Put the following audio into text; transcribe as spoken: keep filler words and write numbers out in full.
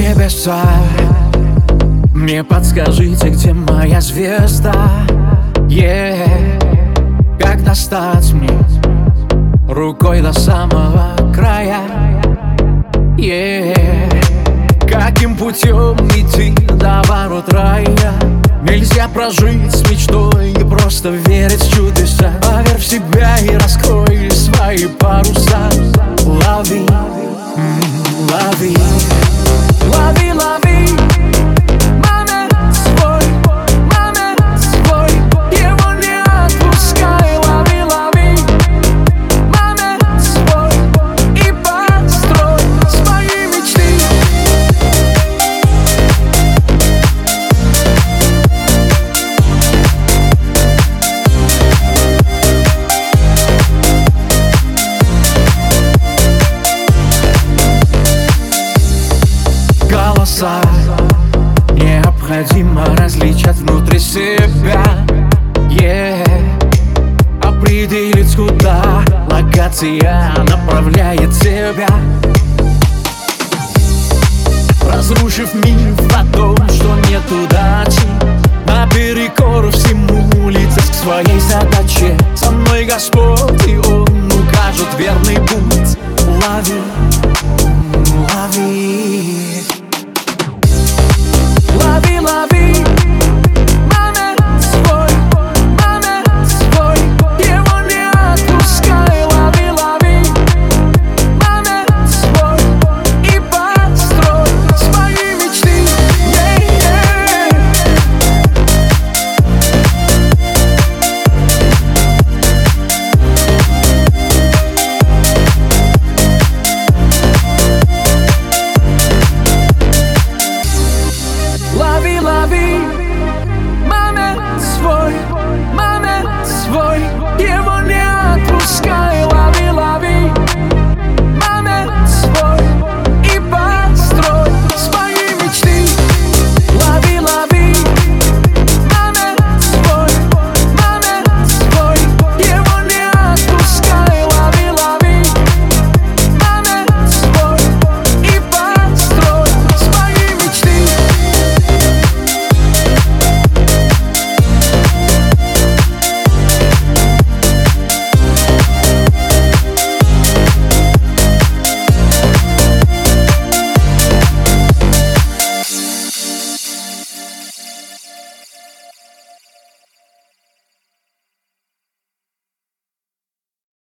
Небеса, мне подскажите, где моя звезда? Yeah. Как достать мне рукой до самого края? Yeah. Каким путем идти до ворот рая? Нельзя прожить с мечтой и просто верить в чудеса. Поверь в себя и раскрой свои паруса. Лови, лови, лови, лови момент свой, момент свой, его не отпускай. Лови, лови момент свой и построй свои мечты. Голоса необходимо различать внутри себя, yeah. Определить, куда локация направляет тебя, разрушив миф о том, что нет удачи. Наперекор всему лететь к своей задаче. Со мной Господь, и Он укажет верный путь. Лови,